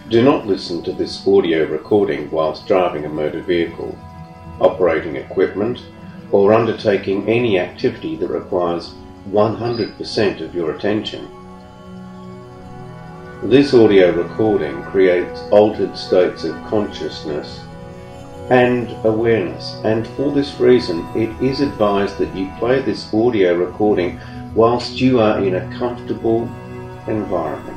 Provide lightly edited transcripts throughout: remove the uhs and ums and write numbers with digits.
Do not listen to this audio recording whilst driving a motor vehicle, operating equipment, or undertaking any activity that requires 100% of your attention. This audio recording creates altered states of consciousness and awareness, and for this reason it is advised that you play this audio recording whilst you are in a comfortable environment.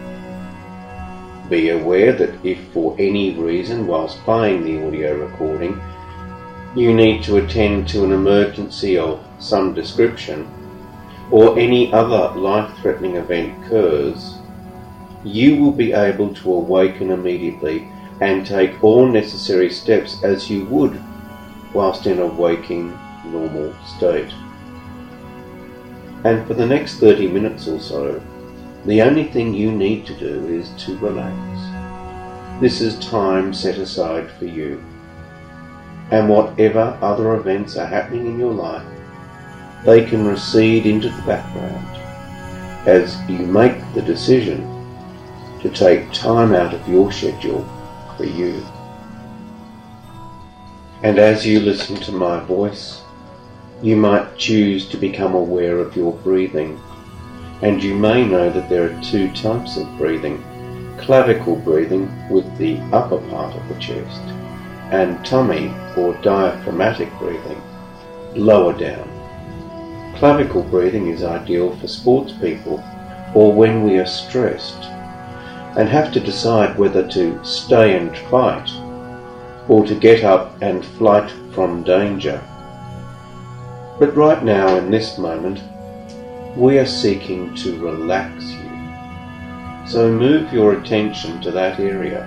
Be aware that if for any reason whilst playing the audio recording you need to attend to an emergency of some description or any other life-threatening event occurs, you will be able to awaken immediately and take all necessary steps as you would whilst in a waking normal state. And for the next 30 minutes or so, the only thing you need to do is to relax. This is time set aside for you. And whatever other events are happening in your life, they can recede into the background as you make the decision to take time out of your schedule for you. And as you listen to my voice, you might choose to become aware of your breathing. And you may know that there are two types of breathing: clavicle breathing with the upper part of the chest, and tummy or diaphragmatic breathing lower down. Clavicle breathing is ideal for sports people or when we are stressed and have to decide whether to stay and fight or to get up and flight from danger. But right now in this moment, we are seeking to relax you. So move your attention to that area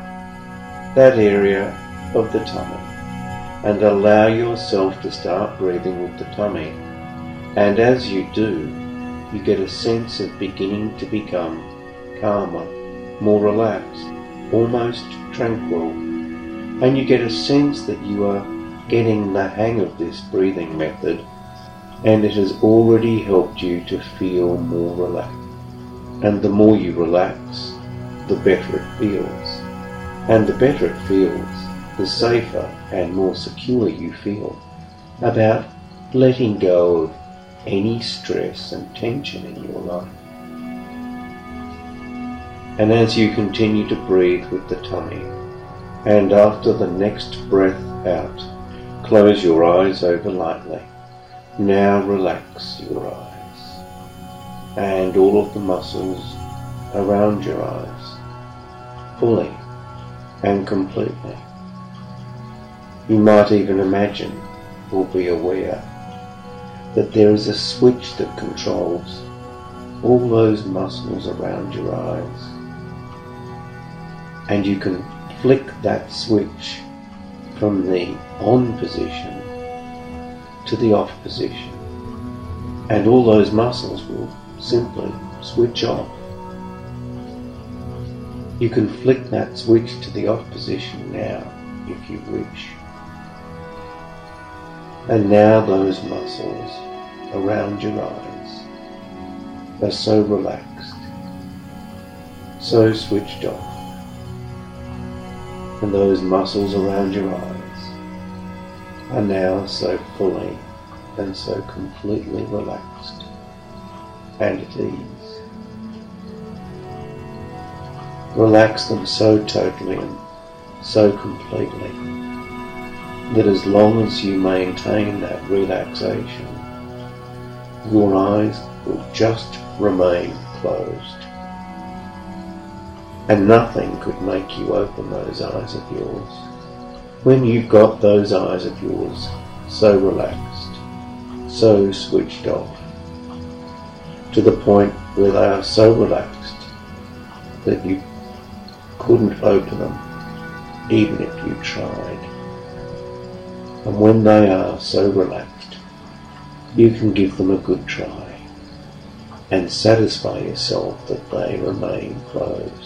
of the tummy, and allow yourself to start breathing with the tummy. And as you do, you get a sense of beginning to become calmer, more relaxed, almost tranquil, and you get a sense that you are getting the hang of this breathing method, and it has already helped you to feel more relaxed. And the more you relax, the better it feels. And the better it feels, the safer and more secure you feel about letting go of any stress and tension in your life. And as you continue to breathe with the tummy, and after the next breath out, close your eyes over lightly. Now relax your eyes and all of the muscles around your eyes fully and completely. You might even imagine or be aware that there is a switch that controls all those muscles around your eyes, and you can flick that switch from the on position to the off position, and all those muscles will simply switch off. You can flick that switch to the off position now if you wish. And now those muscles around your eyes are so relaxed, so switched off, and those muscles around your eyes are now so fully and so completely relaxed and at ease. Relax them so totally and so completely that as long as you maintain that relaxation, your eyes will just remain closed. And nothing could make you open those eyes of yours when you've got those eyes of yours so relaxed, so switched off, to the point where they are so relaxed that you couldn't open them even if you tried. And when they are so relaxed, you can give them a good try and satisfy yourself that they remain closed.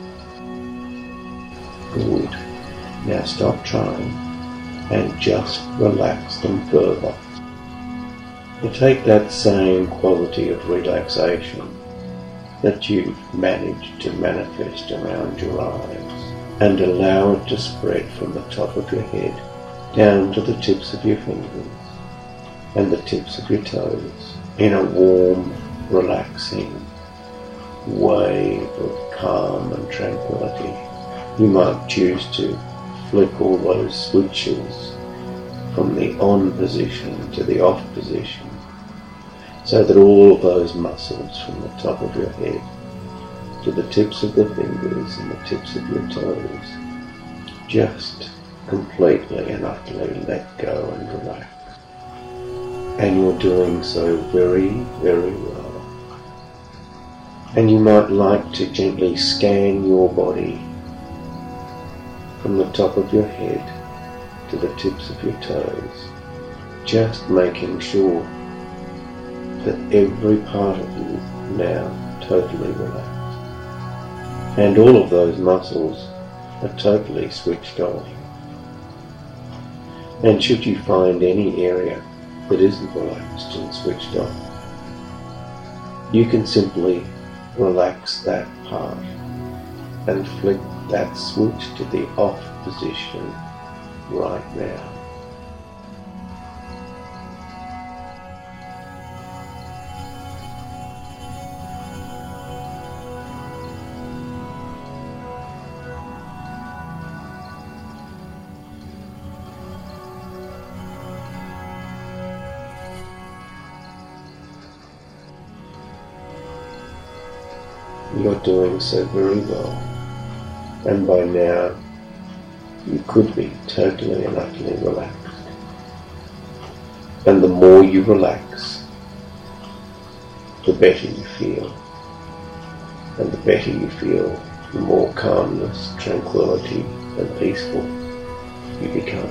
Good. Now stop trying and just relax them further. And take that same quality of relaxation that you've managed to manifest around your eyes and allow it to spread from the top of your head down to the tips of your fingers and the tips of your toes in a warm, relaxing wave of calm and tranquility. You might choose to flick all those switches from the on position to the off position, so that all of those muscles from the top of your head to the tips of the fingers and the tips of your toes just completely and utterly let go and relax. And you're doing so very, very well. And you might like to gently scan your body from the top of your head to the tips of your toes, just making sure that every part of you now totally relaxed. And all of those muscles are totally switched on. And should you find any area that isn't relaxed and switched on, you can simply relax that part and flick that switch to the off position right now. You're doing so very well, and by now you could be totally and utterly relaxed. And the more you relax, the better you feel. And the better you feel, the more calmness, tranquility and peaceful you become.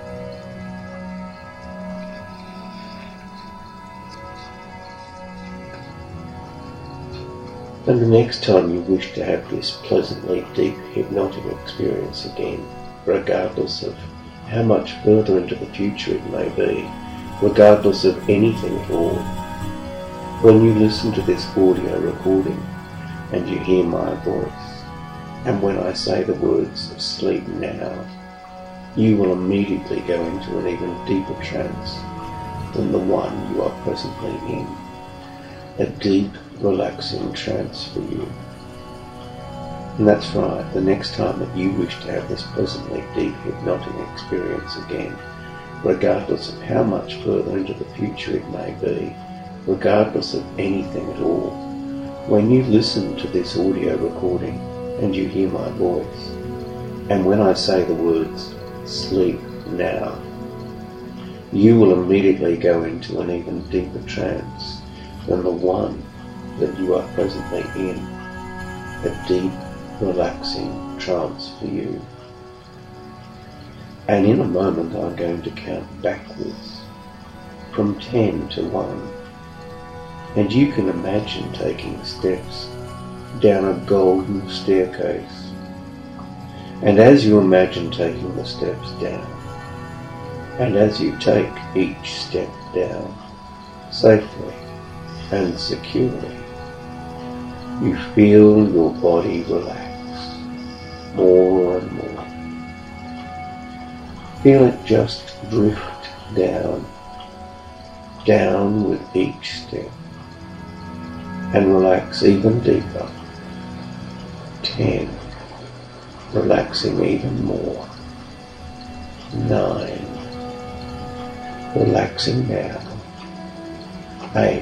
And the next time you wish to have this pleasantly deep hypnotic experience again, regardless of how much further into the future it may be, regardless of anything at all, when you listen to this audio recording and you hear my voice, and when I say the words "sleep now," you will immediately go into an even deeper trance than the one you are presently in. A deep, relaxing trance for you. And that's right, the next time that you wish to have this pleasantly deep hypnotic experience again, regardless of how much further into the future it may be, regardless of anything at all, when you listen to this audio recording and you hear my voice, and when I say the words "sleep now," you will immediately go into an even deeper trance than the one that you are presently in, a deep, relaxing trance for you. And in a moment I'm going to count backwards from 10 to 1, and you can imagine taking steps down a golden staircase. And as you imagine taking the steps down, and as you take each step down safely and securely, you feel your body relax more and more. Feel it just drift down, down with each step, and relax even deeper. 10, relaxing even more. 9, relaxing now. 8,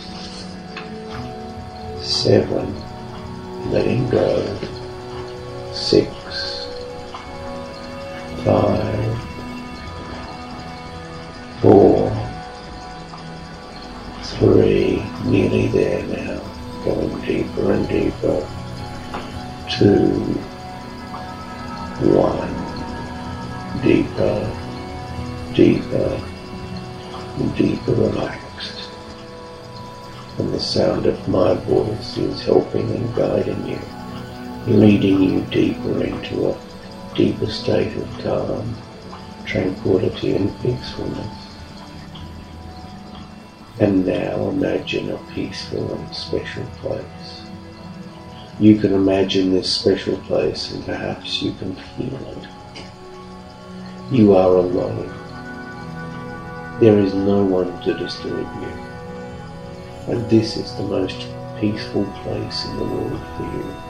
7, letting go. 6, 5, 4, 3, nearly there now, going deeper and deeper. 2, 1, deeper, deeper, deeper relaxed. And the sound of my voice is helping and guiding you, leading you deeper into a deeper state of calm, tranquility and peacefulness. And now imagine a peaceful and special place, You can imagine this special place and perhaps you can feel it. You are alone. There is no one to disturb you. And this is the most peaceful place in the world for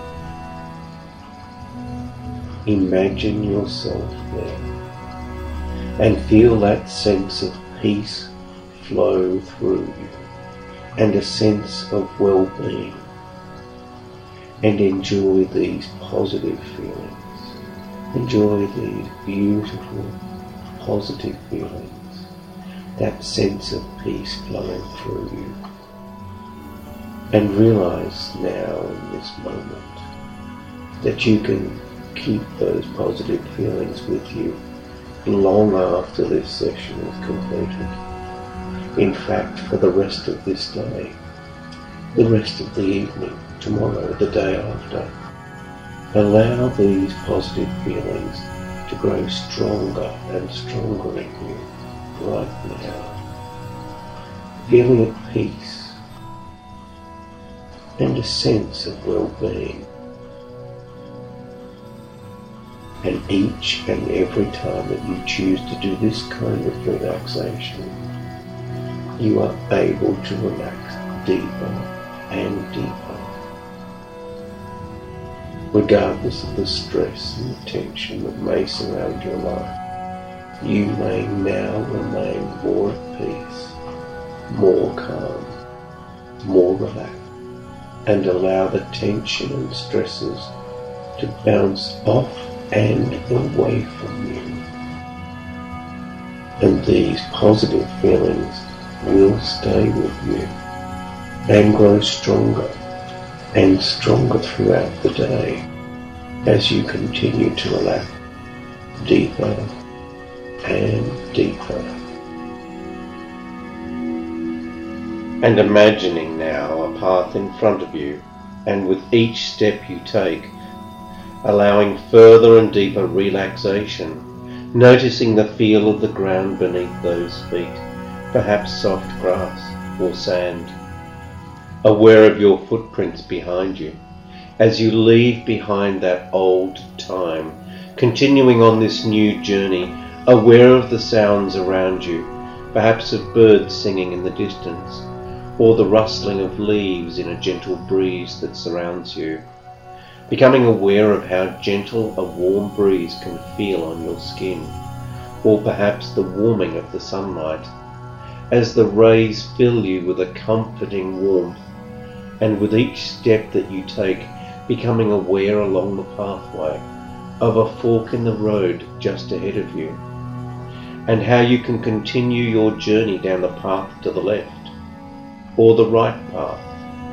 you. Imagine yourself there and feel that sense of peace flow through you and a sense of well-being, and enjoy these positive feelings. Enjoy these beautiful positive feelings, that sense of peace flowing through you. And realize now in this moment that you can keep those positive feelings with you long after this session is completed. In fact, for the rest of this day, the rest of the evening, tomorrow, the day after. Allow these positive feelings to grow stronger and stronger in you right now. Feeling at peace and a sense of well-being. And each and every time that you choose to do this kind of relaxation, you are able to relax deeper and deeper, regardless of the stress and the tension that may surround your life. You may now remain more at peace, more calm, more relaxed, and allow the tension and stresses to bounce off and away from you. And these positive feelings will stay with you and grow stronger and stronger throughout the day as you continue to relax deeper and deeper. And imagining now a path in front of you, and with each step you take, allowing further and deeper relaxation, noticing the feel of the ground beneath those feet, perhaps soft grass or sand. Aware of your footprints behind you, as you leave behind that old time, continuing on this new journey, aware of the sounds around you, perhaps of birds singing in the distance, or the rustling of leaves in a gentle breeze that surrounds you, becoming aware of how gentle a warm breeze can feel on your skin, or perhaps the warming of the sunlight, as the rays fill you with a comforting warmth, and with each step that you take, becoming aware along the pathway of a fork in the road just ahead of you, and how you can continue your journey down the path to the left, or the right path.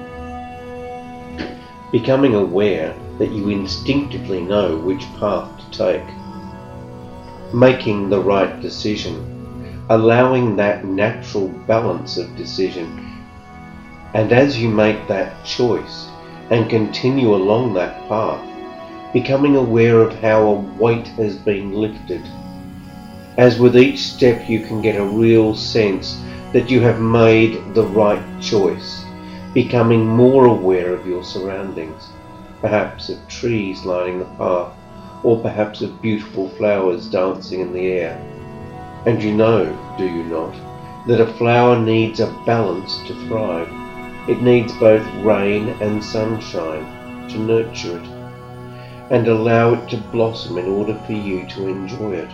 Becoming aware that you instinctively know which path to take, making the right decision, allowing that natural balance of decision. And as you make that choice and continue along that path, becoming aware of how a weight has been lifted, as with each step you can get a real sense that you have made the right choice, becoming more aware of your surroundings, perhaps of trees lining the path, or perhaps of beautiful flowers dancing in the air. And you know, do you not, that a flower needs a balance to thrive. It needs both rain and sunshine to nurture it and allow it to blossom in order for you to enjoy it.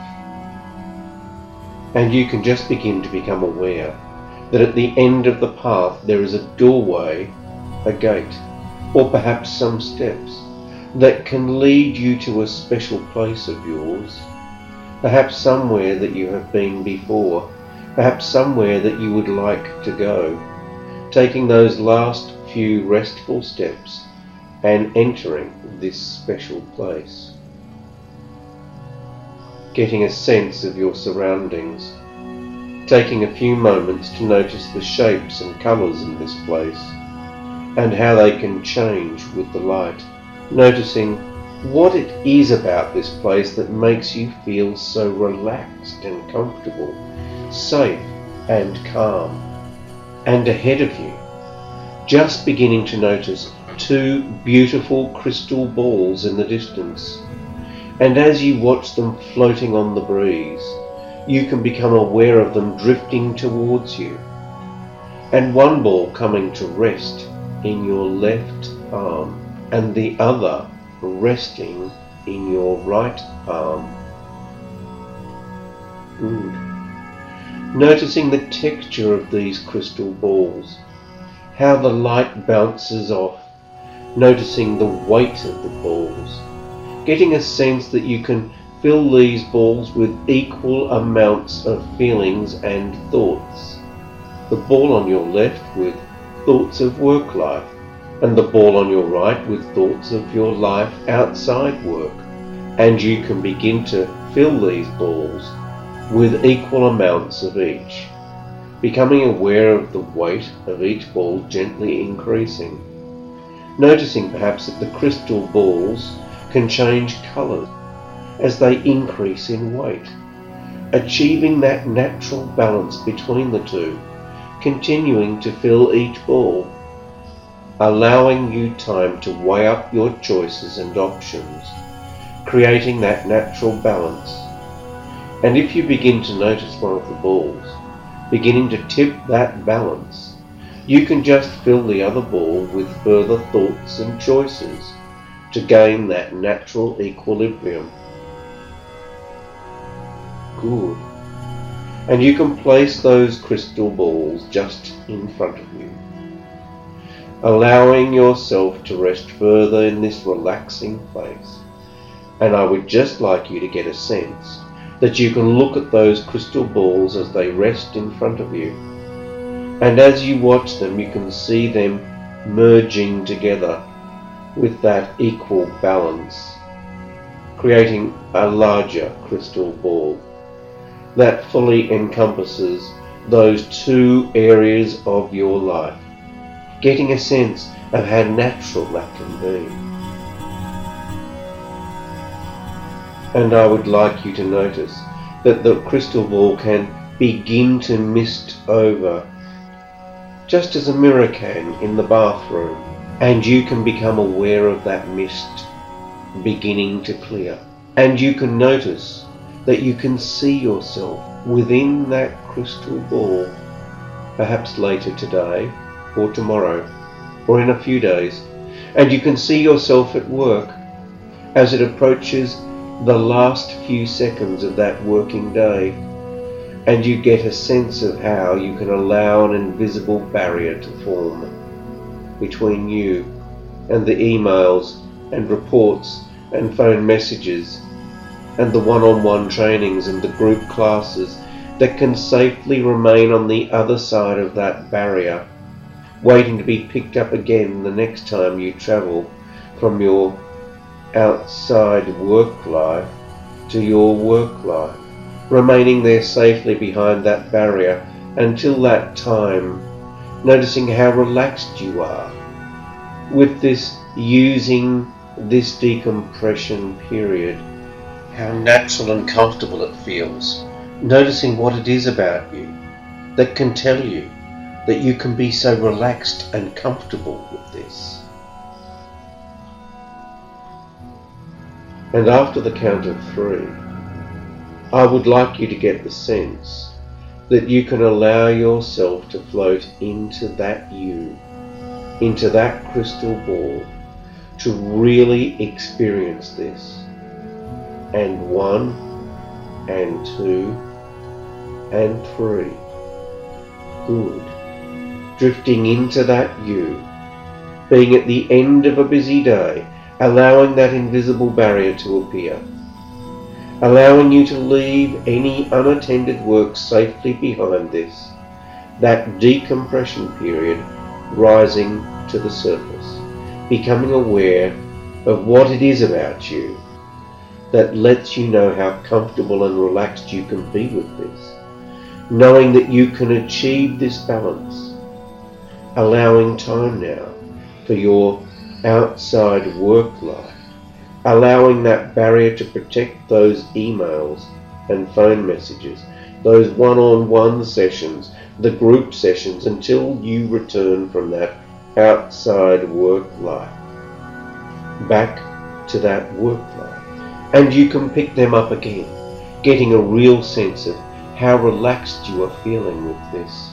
And you can just begin to become aware that at the end of the path there is a doorway, a gate, or perhaps some steps that can lead you to a special place of yours, perhaps somewhere that you have been before, perhaps somewhere that you would like to go, taking those last few restful steps and entering this special place. Getting a sense of your surroundings, taking a few moments to notice the shapes and colours in this place and how they can change with the light, noticing what it is about this place that makes you feel so relaxed and comfortable, safe and calm. And ahead of you, just beginning to notice two beautiful crystal balls in the distance, and as you watch them floating on the breeze, you can become aware of them drifting towards you, and one ball coming to rest in your left arm and the other resting in your right arm. Good. Noticing the texture of these crystal balls, how the light bounces off, noticing the weight of the balls, getting a sense that you can fill these balls with equal amounts of feelings and thoughts. The ball on your left with thoughts of work life, and the ball on your right with thoughts of your life outside work. And you can begin to fill these balls with equal amounts of each, becoming aware of the weight of each ball gently increasing, noticing perhaps that the crystal balls can change colours as they increase in weight, achieving that natural balance between the two, continuing to fill each ball, allowing you time to weigh up your choices and options, creating that natural balance. And if you begin to notice one of the balls beginning to tip that balance, you can just fill the other ball with further thoughts and choices to gain that natural equilibrium. Good. And you can place those crystal balls just in front of you, allowing yourself to rest further in this relaxing place. And I would just like you to get a sense that you can look at those crystal balls as they rest in front of you. And as you watch them, you can see them merging together with that equal balance, creating a larger crystal ball that fully encompasses those two areas of your life, getting a sense of how natural that can be. And I would like you to notice that the crystal ball can begin to mist over, just as a mirror can in the bathroom, and you can become aware of that mist beginning to clear. And you can notice that you can see yourself within that crystal ball, perhaps later today or tomorrow or in a few days. And you can see yourself at work as it approaches the last few seconds of that working day, and you get a sense of how you can allow an invisible barrier to form between you and the emails and reports and phone messages and the one-on-one trainings and the group classes that can safely remain on the other side of that barrier, waiting to be picked up again the next time you travel from your outside work life to your work life, remaining there safely behind that barrier until that time, noticing how relaxed you are with this, using this decompression period, how natural and comfortable it feels, noticing what it is about you that can tell you that you can be so relaxed and comfortable with this. And after the count of 3, I would like you to get the sense that you can allow yourself to float into that you, into that crystal ball, to really experience this. And 1, and 2, and 3. Good. Drifting into that you, being at the end of a busy day, allowing that invisible barrier to appear, allowing you to leave any unattended work safely behind this, that decompression period rising to the surface, becoming aware of what it is about you that lets you know how comfortable and relaxed you can be with this, knowing that you can achieve this balance, allowing time now for your outside work life, allowing that barrier to protect those emails and phone messages, those one-on-one sessions, the group sessions, until you return from that outside work life, back to that work life. And you can pick them up again, getting a real sense of how relaxed you are feeling with this.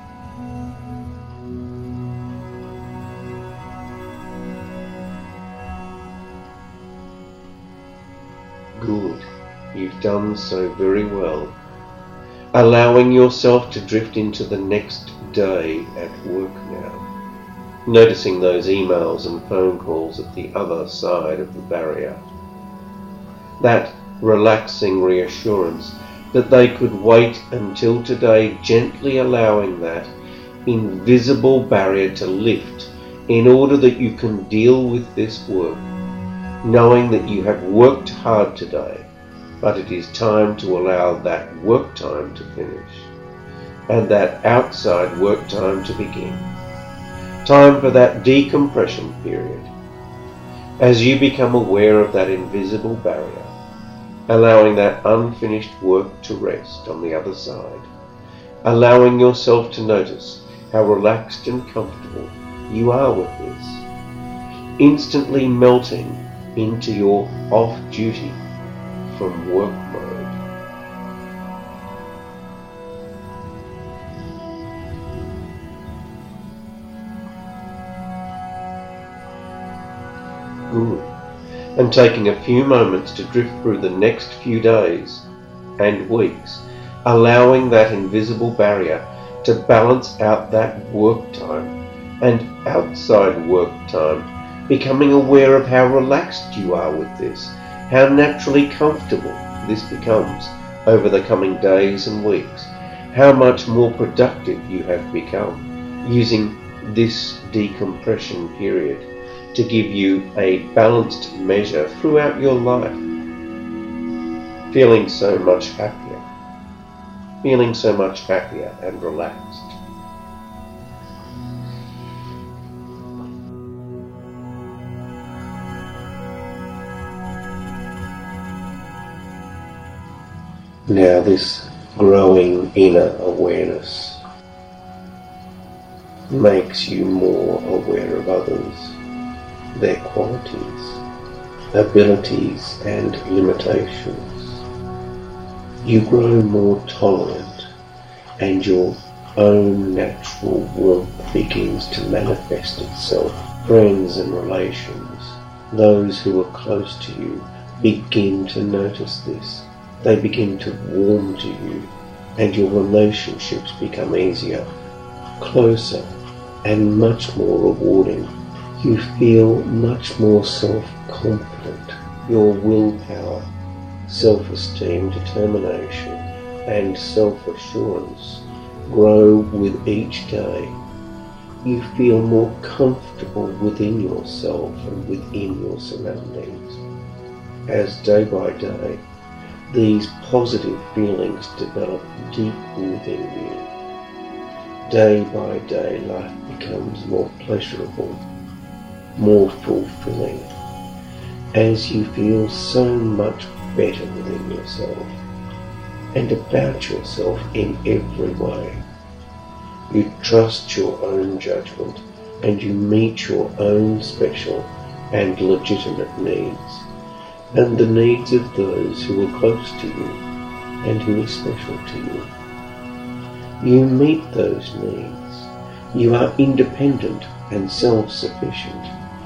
Good, you've done so very well. Allowing yourself to drift into the next day at work now. Noticing those emails and phone calls at the other side of the barrier. That relaxing reassurance that they could wait until today, gently allowing that invisible barrier to lift in order that you can deal with this work, knowing that you have worked hard today, but it is time to allow that work time to finish and that outside work time to begin. Time for that decompression period. As you become aware of that invisible barrier, allowing that unfinished work to rest on the other side, allowing yourself to notice how relaxed and comfortable you are with this, instantly melting into your off-duty from work mode. Good. And taking a few moments to drift through the next few days and weeks, allowing that invisible barrier to balance out that work time and outside work time, becoming aware of how relaxed you are with this, how naturally comfortable this becomes over the coming days and weeks, how much more productive you have become using this decompression period to give you a balanced measure throughout your life. Feeling so much happier and relaxed. Now this growing inner awareness makes you more aware of others, their qualities, abilities and limitations. You grow more tolerant and your own natural warmth begins to manifest itself. Friends and relations, those who are close to you, begin to notice this. They begin to warm to you and your relationships become easier, closer and much more rewarding. You feel much more self-confident. Your willpower, self-esteem, determination and self-assurance grow with each day. You feel more comfortable within yourself and within your surroundings. As day by day, these positive feelings develop deep within you. Day by day, life becomes more pleasurable, more fulfilling, as you feel so much better within yourself and about yourself in every way. You trust your own judgment and you meet your own special and legitimate needs and the needs of those who are close to you and who are special to you. You meet those needs. You are independent and self-sufficient.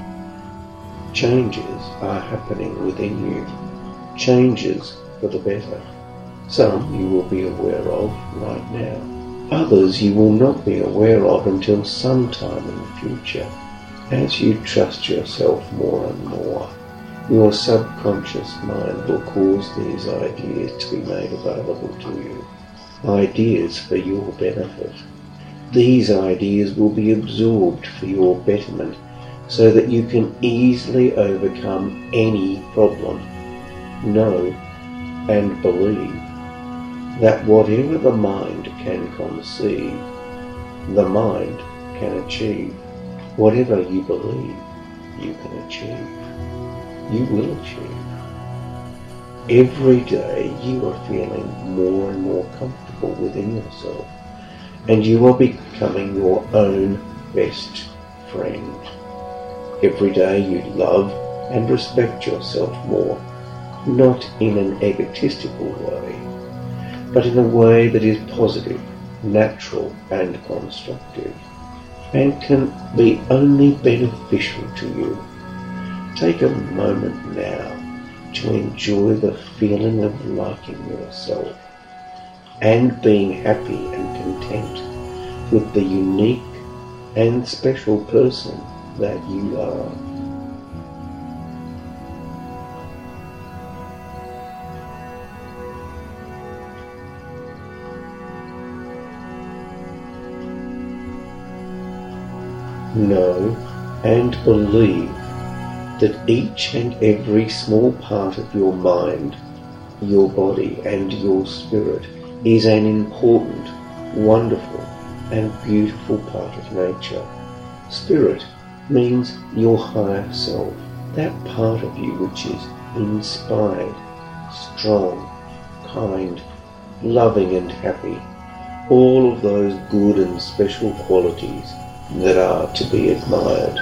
Changes are happening within you, changes for the better. Some you will be aware of right now. Others you will not be aware of until sometime in the future. As you trust yourself more and more, your subconscious mind will cause these ideas to be made available to you. Ideas for your benefit. These ideas will be absorbed for your betterment so that you can easily overcome any problem. Know and believe that whatever the mind can conceive, the mind can achieve. Whatever you believe, you can achieve. You will achieve. Every day you are feeling more and more comfortable within yourself, and you are becoming your own best friend. Every day you love and respect yourself more, not in an egotistical way, but in a way that is positive, natural and constructive, and can be only beneficial to you. Take a moment now to enjoy the feeling of liking yourself and being happy and content with the unique and special person that you are. Know and believe that each and every small part of your mind, your body and your spirit is an important, wonderful and beautiful part of nature. Spirit means your higher self, that part of you which is inspired, strong, kind, loving and happy, all of those good and special qualities that are to be admired.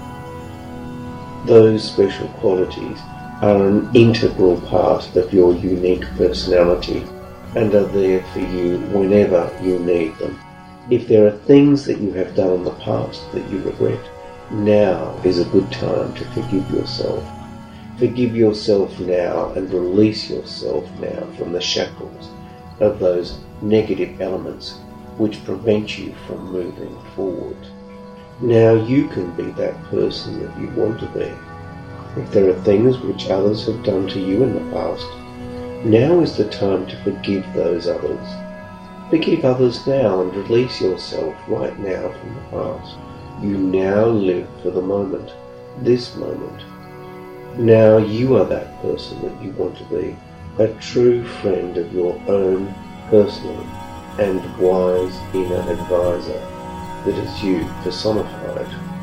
Those special qualities are an integral part of your unique personality and are there for you whenever you need them. If there are things that you have done in the past that you regret, now is a good time to forgive yourself. Forgive yourself now and release yourself now from the shackles of those negative elements which prevent you from moving forward. Now you can be that person that you want to be. If there are things which others have done to you in the past, now is the time to forgive those others. Forgive others now and release yourself right now from the past. You now live for the moment, this moment. Now you are that person that you want to be, a true friend of your own personal and wise inner advisor that is you personified.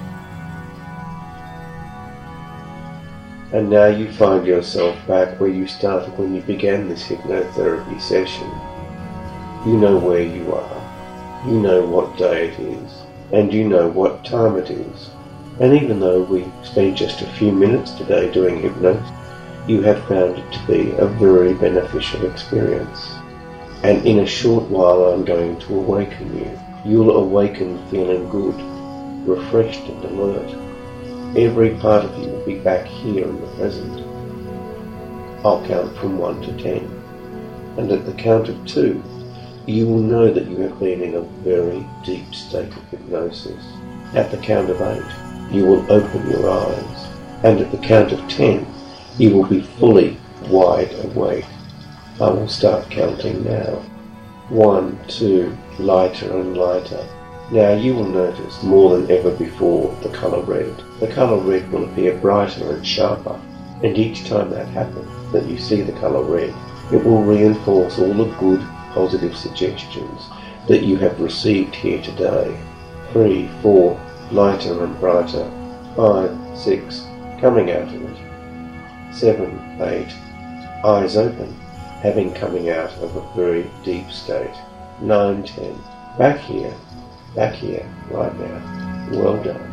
And now you find yourself back where you started when you began this hypnotherapy session. You know where you are, you know what day it is, and you know what time it is. And even though we spent just a few minutes today doing hypnosis, you have found it to be a very beneficial experience. And in a short while I'm going to awaken you. You'll awaken feeling good, refreshed and alert. Every part of you will be back here in the present. I'll count from 1 to 10. And at the count of 2, you will know that you have been in a very deep state of hypnosis. At the count of 8, you will open your eyes. And at the count of 10, you will be fully wide awake. I will start counting now. 1, 2, lighter and lighter. Now you will notice more than ever before the colour red. The colour red will appear brighter and sharper, and each time that happens, that you see the colour red, it will reinforce all the good, positive suggestions that you have received here today. 3, 4, lighter and brighter. 5, 6, coming out of it. 7, 8, eyes open, having coming out of a very deep state. 9, 10, back here, right now. Well done.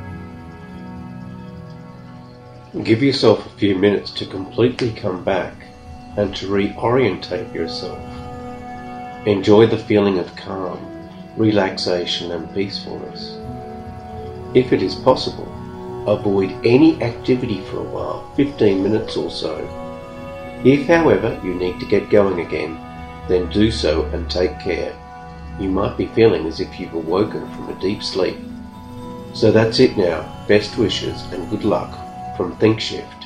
Give yourself a few minutes to completely come back and to reorientate yourself. Enjoy the feeling of calm, relaxation and peacefulness. If it is possible, avoid any activity for a while, 15 minutes or so. If, however, you need to get going again, then do so and take care. You might be feeling as if you've awoken from a deep sleep. So that's it now. Best wishes and good luck from ThinkShift.